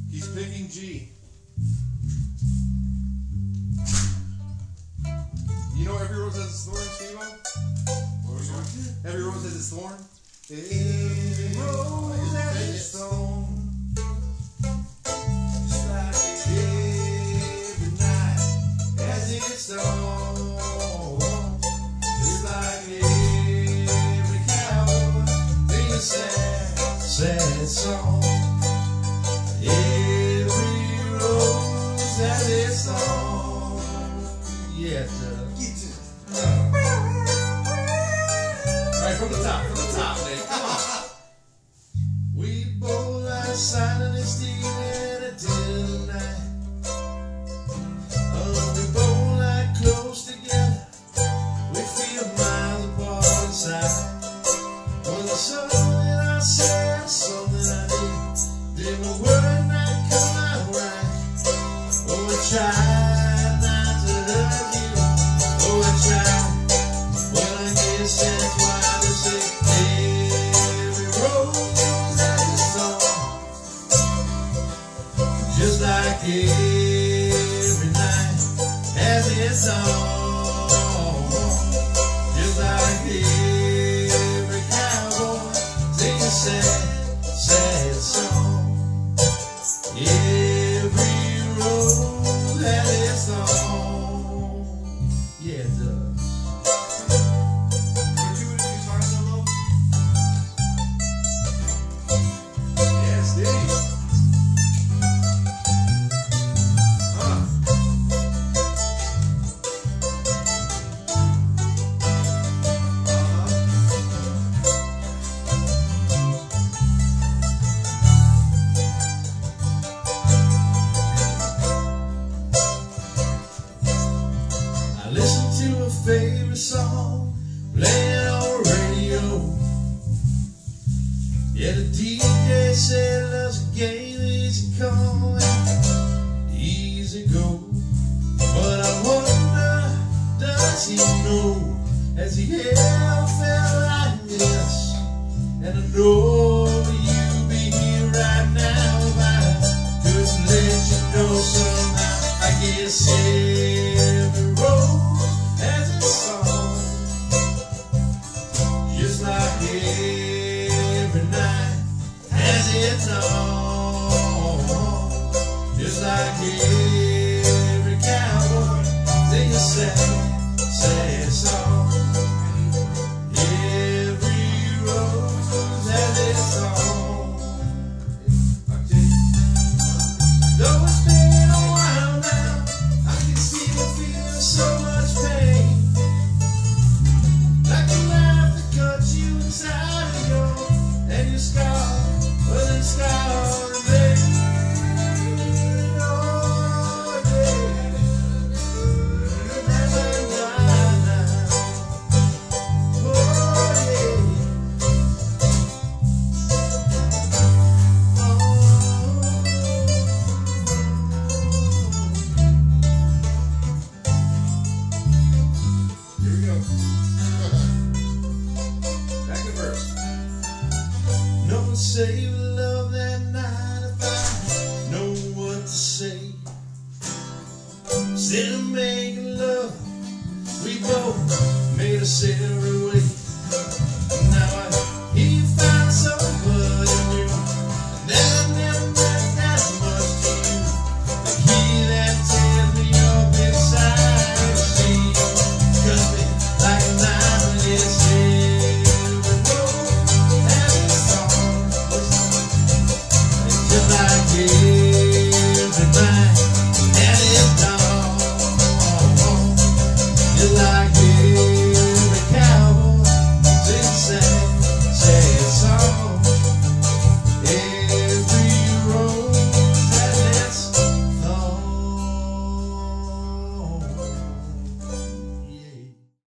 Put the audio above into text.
He's picking G. You know every rose has its thorn, Steve-O? What was that? Every rose has its thorn. Every rose has its thorn. Just like every night has its own. Just like every cowboy sings a sad, sad song. Every rose has its song. Yeah, it does. Alright, from the top, Nate. Come on. We both lie silent and stealing until the night. We both lie close together. We feel miles apart inside. Was it something I said, something I did? Did my word not come out right? Oh, I tried not to hurt you. Oh, I tried. Well, I guess that's why they say every rose has its thorn. Just like every night has its own. Just like every cowboy sings a sad, sad song. Every rose has its own. Yeah, it does. Would you do a guitar solo? Yes, Dave. Huh. I listen to a favorite song playing on the radio. Yeah, the DJ said love's a game, easy come and easy go. But I wonder, does he know? Has he ever felt like this? And I know you be here right now if I couldn't let you know somehow. I guess every rose has its song. Just like every night has its own. Just like